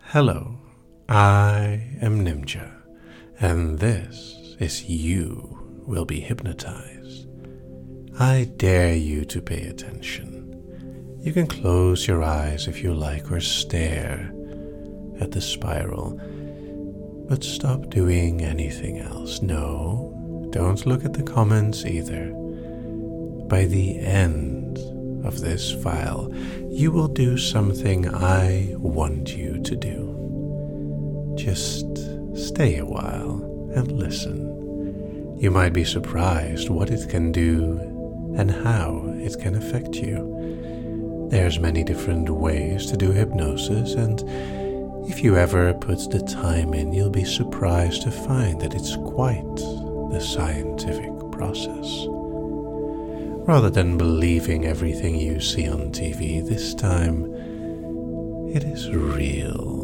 Hello, I am Nimja, and this is You Will Be Hypnotized. I dare you to pay attention. You can close your eyes if you like or stare at the spiral, but stop doing anything else. No, don't look at the comments either. By the end of this file, you will do something I want you to do. Just stay a while and listen. You might be surprised what it can do and how it can affect you. There's many different ways to do hypnosis, and if you ever put the time in, you'll be surprised to find that it's quite the scientific process. Rather than believing everything you see on TV, this time it is real.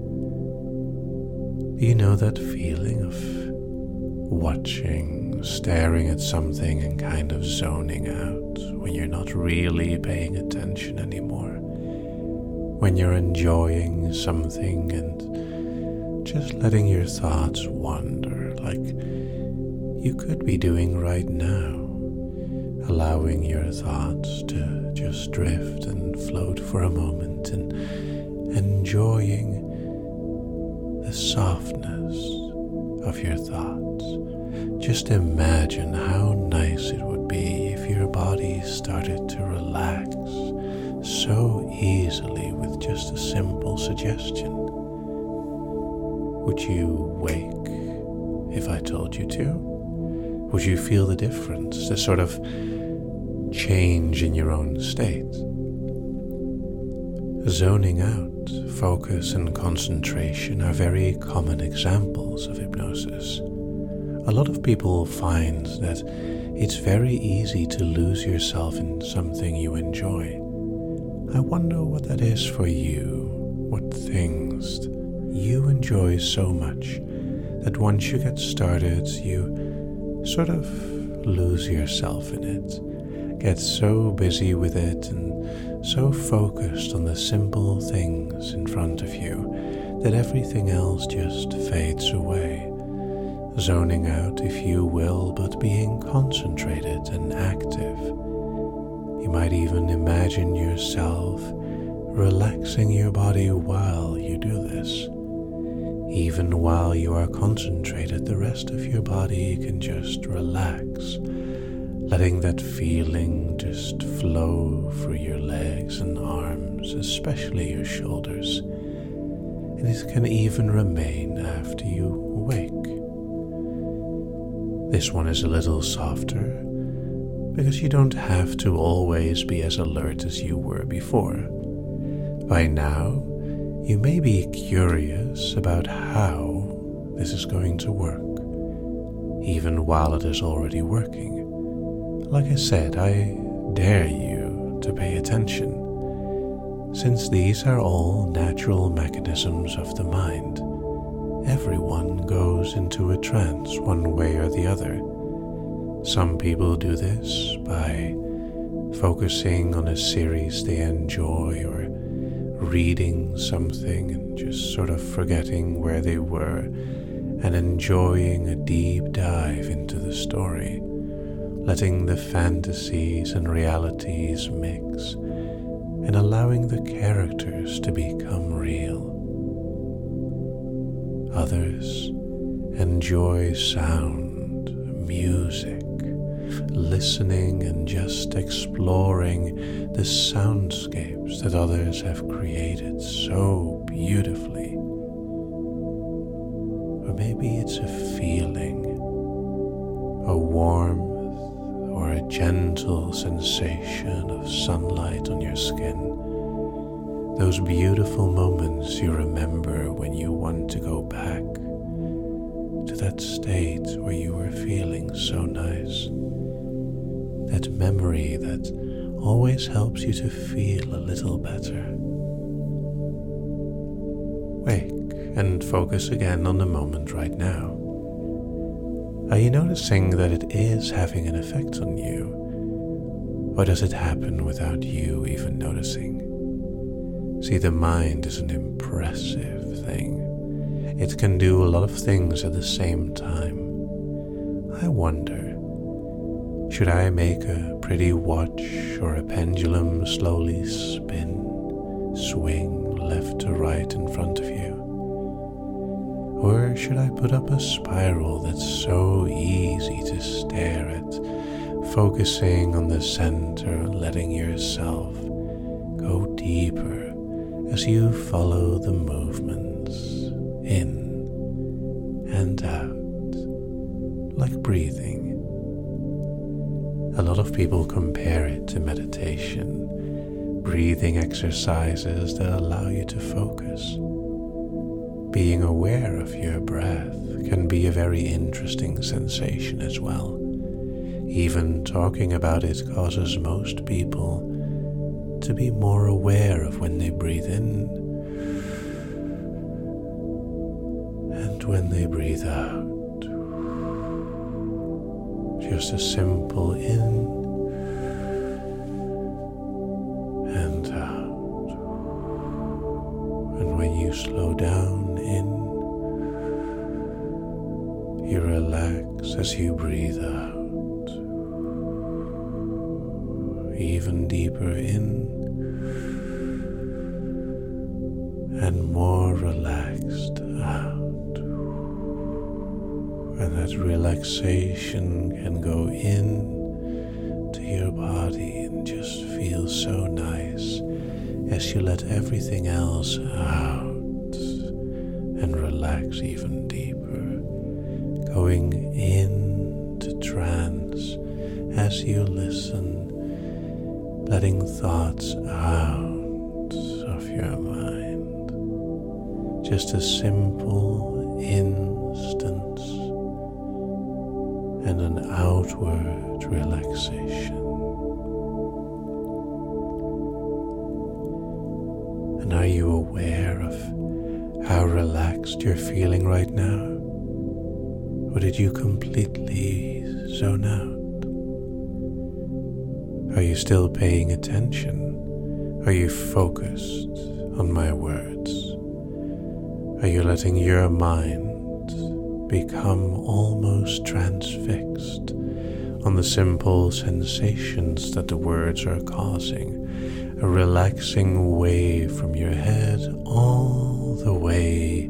Do you know that feeling of watching, staring at something and kind of zoning out when you're not really paying attention anymore? When you're enjoying something and just letting your thoughts wander like you could be doing right now. Allowing your thoughts to just drift and float for a moment and enjoying the softness of your thoughts. Just imagine how nice it would be if your body started to relax so easily with just a simple suggestion. Would you wake if I told you to? Would you feel the difference, the sort of change in your own state? Zoning out, focus, and concentration are very common examples of hypnosis. A lot of people find that it's very easy to lose yourself in something you enjoy. I wonder what that is for you, what things you enjoy so much that once you get started, you sort of lose yourself in it, get so busy with it and so focused on the simple things in front of you that everything else just fades away. Zoning out, if you will, but being concentrated and active. You might even imagine yourself relaxing your body while you do this. Even while you are concentrated, the rest of your body can just relax, letting that feeling just flow through your legs and arms, especially your shoulders. And it can even remain after you wake. This one is a little softer, because you don't have to always be as alert as you were before. By now, you may be curious about how this is going to work, even while it is already working. Like I said, I dare you to pay attention, since these are all natural mechanisms of the mind. Everyone goes into a trance one way or the other. Some people do this by focusing on a series they enjoy or reading something and just sort of forgetting where they were and enjoying a deep dive into the story, letting the fantasies and realities mix and allowing the characters to become real. Others enjoy sound, music, listening and just exploring the soundscapes that others have created so beautifully. Or maybe it's a feeling, a warmth or a gentle sensation of sunlight on your skin. Those beautiful moments you remember when you want to go back to that state where you were feeling so nice. That memory that always helps you to feel a little better. Wake and focus again on the moment right now. Are you noticing that it is having an effect on you? Or does it happen without you even noticing? See, the mind is an impressive thing. It can do a lot of things at the same time. I wonder, should I make a pretty watch or a pendulum slowly swing left to right in front of you? Or should I put up a spiral that's so easy to stare at, focusing on the center and letting yourself go deeper as you follow the movements in and out, like breathing? A lot of people compare it to meditation, breathing exercises that allow you to focus. Being aware of your breath can be a very interesting sensation as well. Even talking about it causes most people to be more aware of when they breathe in and when they breathe out. Just a simple in and out. And when you slow down in, you relax as you breathe out. Even deeper in and more relaxed out. And that relaxation can go in to your body and just feel so nice as you let everything else out and relax even deeper, going into trance as you listen, letting thoughts out of your mind. Just a simple instance and an outward relaxation. And are you aware of how relaxed you're feeling right now? Or did you completely zone out? Are you still paying attention? Are you focused on my words? Are you letting your mind become almost transfixed on the simple sensations that the words are causing? A relaxing wave from your head all the way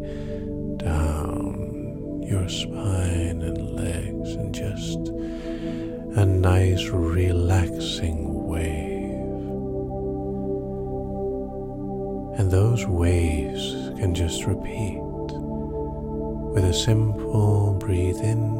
down your spine and legs, and just a nice relaxing wave. And those waves can just repeat with a simple breathe in.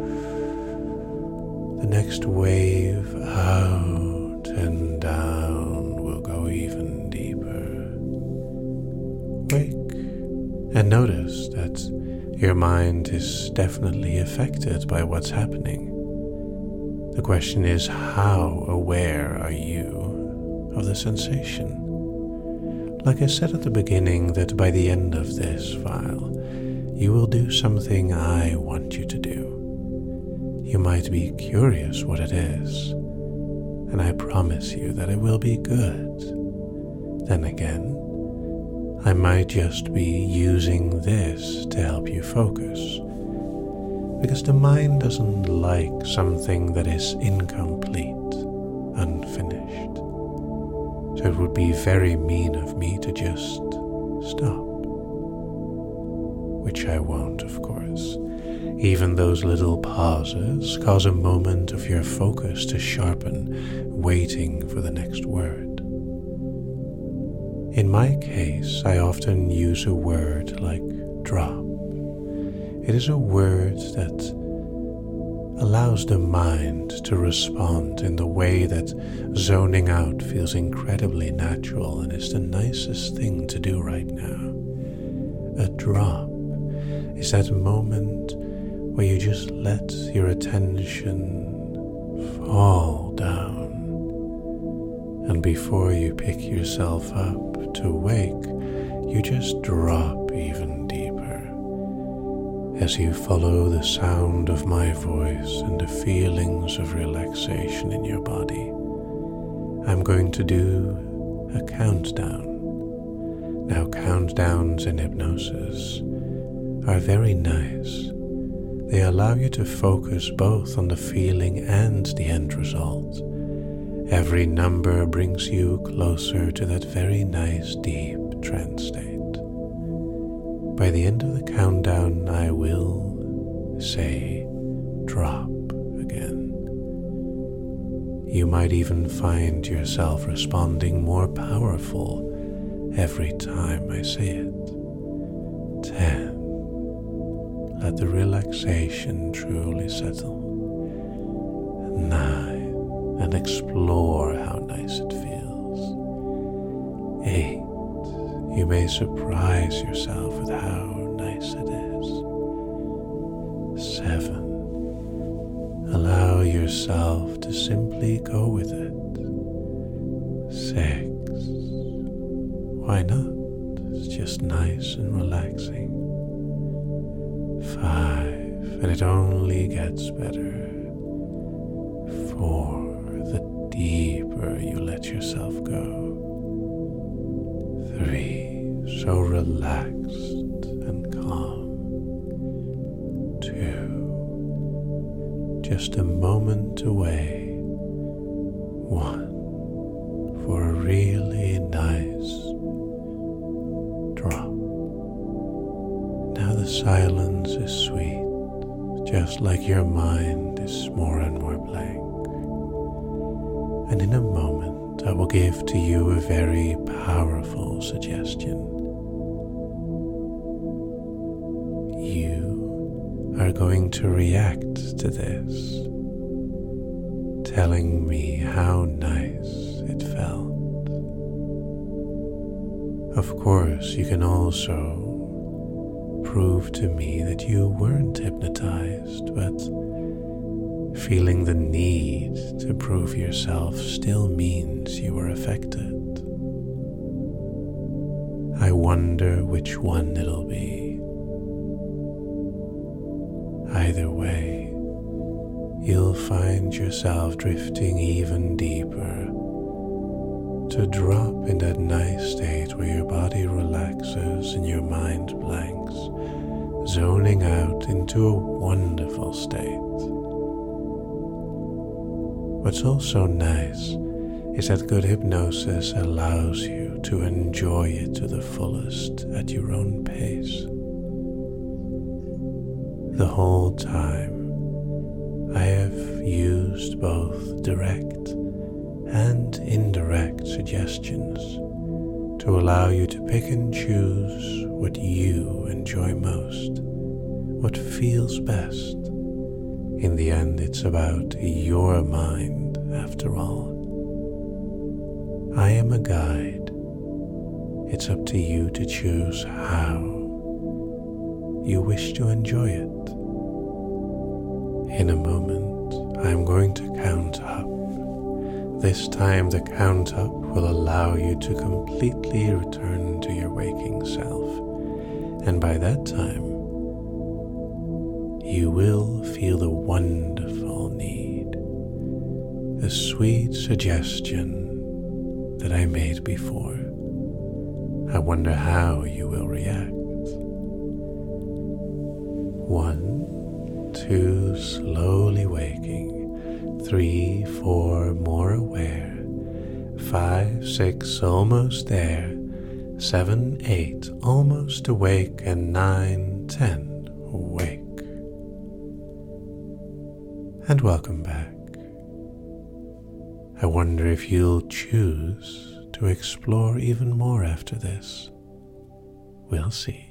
The next wave out and down will go even deeper. Wake and notice that your mind is definitely affected by what's happening. The question is, how aware are you of the sensation? Like I said at the beginning, that by the end of this file, you will do something I want you to do. You might be curious what it is, and I promise you that it will be good. Then again, I might just be using this to help you focus, because the mind doesn't like something that is incomplete, unfinished. So it would be very mean of me to just stop, which I won't, of course. Even those little pauses cause a moment of your focus to sharpen, waiting for the next word. In my case, I often use a word like drop. It is a word that allows the mind to respond in the way that zoning out feels incredibly natural and is the nicest thing to do right now. A drop is that moment where you just let your attention fall down, and before you pick yourself up to wake, you just drop even deeper as you follow the sound of my voice and the feelings of relaxation in your body. I'm going to do a countdown, Now, countdowns in hypnosis are very nice. They allow you to focus both on the feeling and the end result. Every number brings you closer to that very nice deep trance state. By the end of the countdown, I will say drop again. You might even find yourself responding more powerful every time I say it. 10. Let the relaxation truly settle. 9. And explore how nice it feels. 8. You may surprise yourself with how nice it is. 7. Allow yourself to simply go with it. 6. Why not? It's just nice and relaxing. 5. And it only gets better. 4. The deeper you let yourself go. 3. So relaxed and calm. 2. Just a moment away. 1. For a really nice drop. Now the silence is sweet, just like your mind is more and more blank. And in a moment, I will give to you a very powerful suggestion. You are going to react to this, telling me how nice it felt. Of course, you can also prove to me that you weren't hypnotized, but feeling the need to prove yourself still means you were affected. I wonder which one it'll be. Either way, you'll find yourself drifting even deeper to drop in that nice state where your body relaxes and your mind blanks, zoning out into a wonderful state. What's also nice is that good hypnosis allows you to enjoy it to the fullest at your own pace. The whole time, I have used both direct and indirect suggestions to allow you to pick and choose what you enjoy most, what feels best. In the end, it's about your mind, after all. I am a guide. It's up to you to choose how you wish to enjoy it. In a moment, I am going to count up. This time, the count up will allow you to completely return to your waking self. And by that time, you will feel the wonderful need, the sweet suggestion that I made before. I wonder how you will react. 1, 2, slowly waking. 3, 4, more aware. 5, 6, almost there. 7, 8, almost awake. And 9, 10, awake. And welcome back. I wonder if you'll choose to explore even more after this. We'll see.